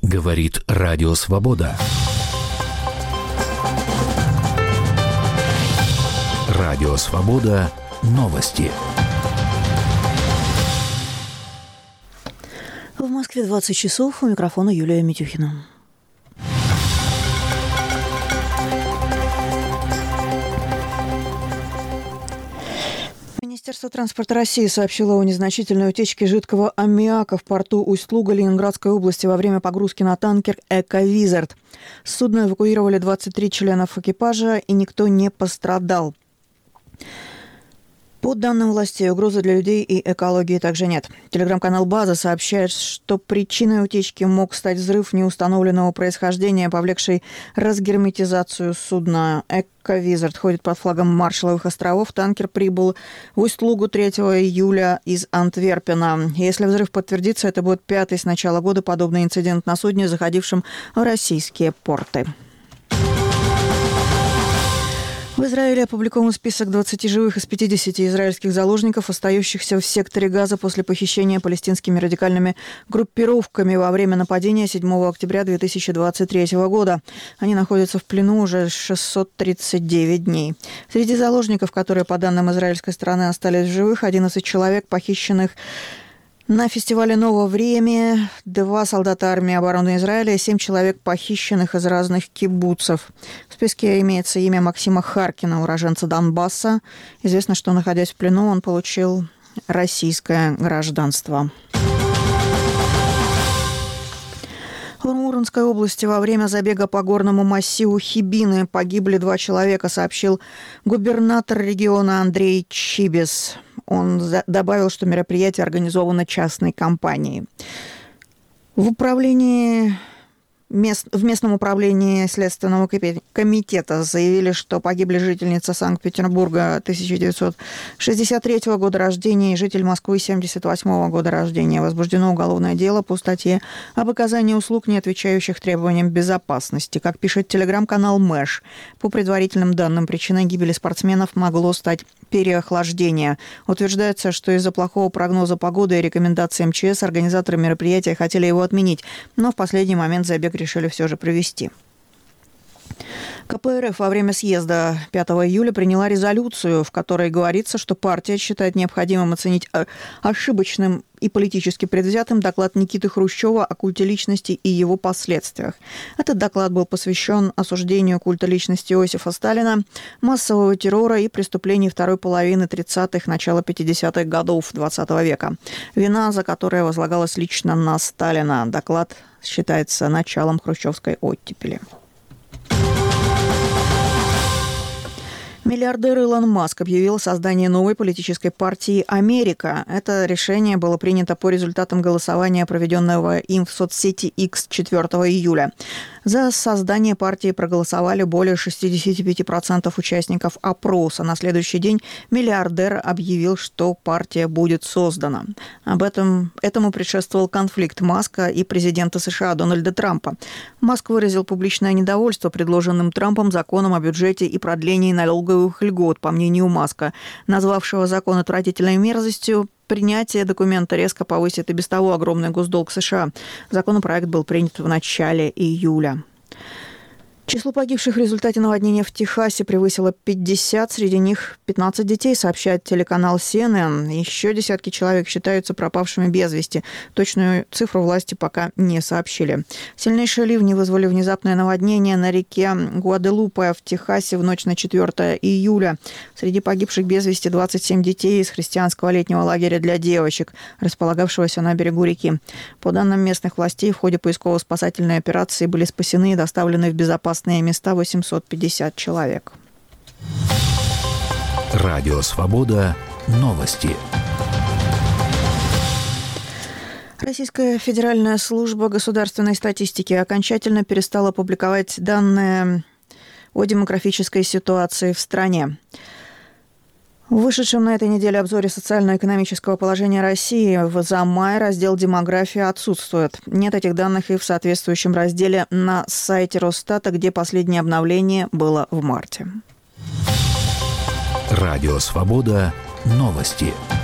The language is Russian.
Говорит Радио Свобода. Радио Свобода. Новости. В Москве 20 часов. У микрофона Юлия Митюхина. Министерство транспорта России сообщило о незначительной утечке жидкого аммиака в порту Усть-Луга Ленинградской области во время погрузки на танкер «Эко-Визард». С судна эвакуировали 23 членов экипажа, и никто не пострадал. По данным властей, угрозы для людей и экологии также нет. Телеграм-канал «База» сообщает, что причиной утечки мог стать взрыв неустановленного происхождения, повлекший разгерметизацию судна. «Эко-Визард» ходит под флагом Маршалловых островов. Танкер прибыл в Усть-Лугу 3 июля из Антверпена. Если взрыв подтвердится, это будет 5-й с начала года подобный инцидент на судне, заходившем в российские порты. В Израиле опубликован список 20 живых из 50 израильских заложников, остающихся в секторе Газа после похищения палестинскими радикальными группировками во время нападения 7 октября 2023 года. Они находятся в плену уже 639 дней. Среди заложников, которые, по данным израильской стороны, остались в живых, 11 человек, похищенных на фестивале «Новое время», 2 солдата армии обороны Израиля и 7 человек, похищенных из разных кибуцев. В списке имеется имя Максима Харкина, уроженца Донбасса. Известно, что, находясь в плену, он получил российское гражданство. В Мурманской области во время забега по горному массиву Хибины погибли 2 человека, сообщил губернатор региона Андрей Чибис. Он добавил, что мероприятие организовано частной компанией. В местном управлении Следственного комитета заявили, что погибли жительница Санкт-Петербурга 1963 года рождения и житель Москвы 1978 года рождения. Возбуждено уголовное дело по статье об оказании услуг, не отвечающих требованиям безопасности. Как пишет телеграм-канал Мэш, по предварительным данным, причиной гибели спортсменов могло стать переохлаждение. Утверждается, что из-за плохого прогноза погоды и рекомендаций МЧС организаторы мероприятия хотели его отменить, но в последний момент забег решили все же провести. КПРФ во время съезда 5 июля приняла резолюцию, в которой говорится, что партия считает необходимым оценить ошибочным и политически предвзятым доклад Никиты Хрущева о культе личности и его последствиях. Этот доклад был посвящен осуждению культа личности Иосифа Сталина, массового террора и преступлений второй половины 30-х, начала 50-х годов XX века. Вина, за которая возлагалась лично на Сталина. Доклад считается началом хрущевской оттепели. Миллиардер Илон Маск объявил создание новой политической партии «Америка». Это решение было принято по результатам голосования, проведенного им в соцсети X 4 июля. За создание партии проголосовали более 65% участников опроса. На следующий день миллиардер объявил, что партия будет создана. Этому предшествовал конфликт Маска и президента США Дональда Трампа. Маск выразил публичное недовольство предложенным Трампом законом о бюджете и продлении налоговых льгот, по мнению Маска, назвавшего закон отвратительной мерзостью. Принятие документа резко повысит и без того огромный госдолг США. Законопроект был принят в начале июля. Число погибших в результате наводнения в Техасе превысило 50, среди них 15 детей, сообщает телеканал CNN. Еще десятки человек считаются пропавшими без вести. Точную цифру власти пока не сообщили. Сильнейшие ливни вызвали внезапное наводнение на реке Гуаделупе в Техасе в ночь на 4 июля. Среди погибших без вести 27 детей из христианского летнего лагеря для девочек, располагавшегося на берегу реки. По данным местных властей, в ходе поисково-спасательной операции были спасены и доставлены в безопасность места 850 человек. Радио Свобода. Новости. Российская федеральная служба государственной статистики окончательно перестала публиковать данные о демографической ситуации в стране. В вышедшем на этой неделе обзоре социально-экономического положения России за май раздел «Демография» отсутствует. Нет этих данных и в соответствующем разделе на сайте Росстата, где последнее обновление было в марте. Радио «Свобода». Новости.